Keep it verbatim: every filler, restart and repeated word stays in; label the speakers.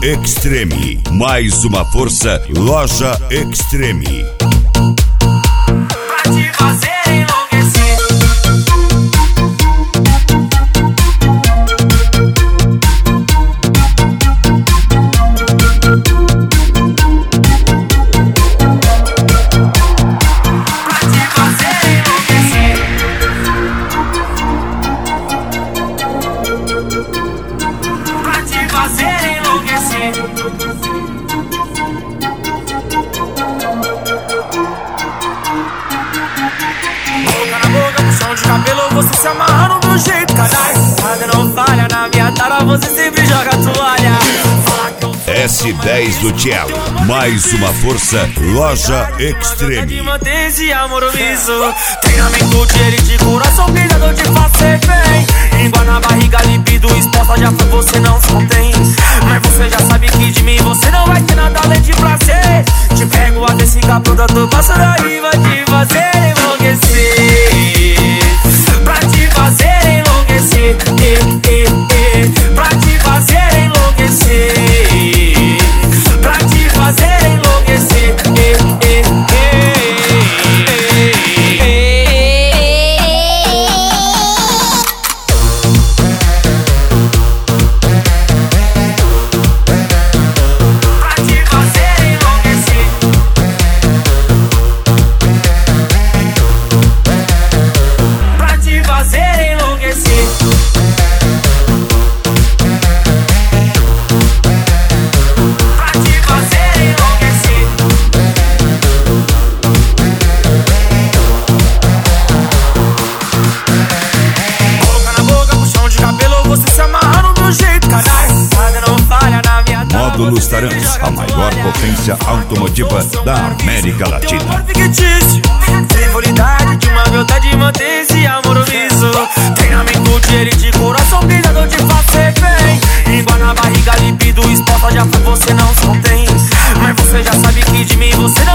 Speaker 1: Extreme. Mais uma força, Loja Extreme.
Speaker 2: Pra te fazer enlouquecer. Pra te fazer enlouquecer. Boca na boca, puxão de cabelo, você se amarrando do jeito canalha. Nada não falha, na minha tara você sempre joga a toalha.
Speaker 1: S dez do Cello. Mais uma força, Loja Extreme.
Speaker 2: Mantém-se amoroso. Treinamento de elite, coração brilhador de fazer bem. Língua na barriga, libido exposta, já foi, você não se contém. Mas você já sabe que de mim você não vai ter nada além de prazer. Te pego a desse pronta, tô passando aí, vai te fazer enlouquecer. Pra te fazer enlouquecer, eh, eh, eh. Pra te fazer enlouquecer. Pra te fazer enlouquecer, eh, eh, eh, eh, pra te fazer enlouquecer. Pra te fazer enlouquecer.
Speaker 1: Módulos Tarantos, a maior potência automotiva da América Latina.
Speaker 2: Frivolidade de uma verdade, mantém-se amoroso. Treinamento de elite, coração brilhador de fazer bem. Língua na barriga, libido exposta, já foi, você não se contém. Mas você já sabe que de mim você